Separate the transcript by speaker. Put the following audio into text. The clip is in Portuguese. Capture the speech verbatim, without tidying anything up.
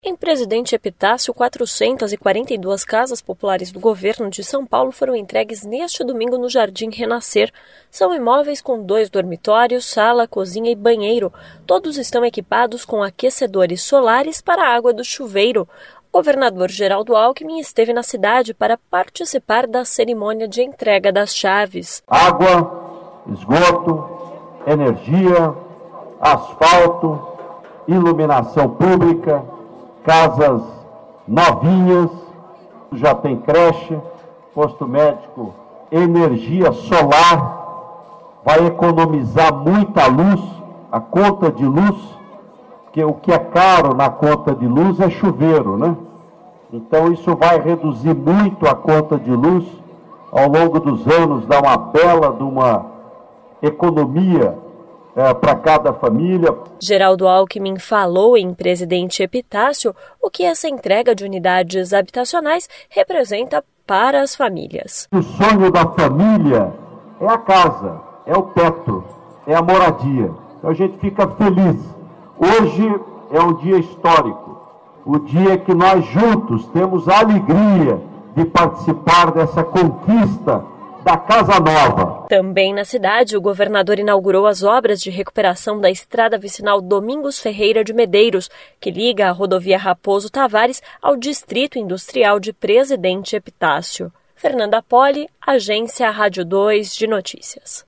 Speaker 1: Em Presidente Epitácio, quatrocentas e quarenta e duas casas populares do governo de São Paulo foram entregues neste domingo no Jardim Renascer. São imóveis com dois dormitórios, sala, cozinha e banheiro. Todos estão equipados com aquecedores solares para a água do chuveiro. O governador Geraldo Alckmin esteve na cidade para participar da cerimônia de entrega das chaves.
Speaker 2: Água, esgoto, energia, asfalto, iluminação pública, casas novinhas, já tem creche, posto médico, energia solar, vai economizar muita luz, a conta de luz, porque o que é caro na conta de luz é chuveiro, né? Então isso vai reduzir muito a conta de luz, ao longo dos anos dá uma bela de uma economia É, para cada família.
Speaker 1: Geraldo Alckmin falou em Presidente Epitácio o que essa entrega de unidades habitacionais representa para as famílias.
Speaker 2: O sonho da família é a casa, é o teto, é a moradia. Então a gente fica feliz. Hoje é um dia histórico, o dia que nós juntos temos a alegria de participar dessa conquista da Casa Nova.
Speaker 1: Também na cidade, o governador inaugurou as obras de recuperação da estrada vicinal Domingos Ferreira de Medeiros, que liga a rodovia Raposo Tavares ao Distrito Industrial de Presidente Epitácio. Fernanda Poli, Agência Rádio dois de Notícias.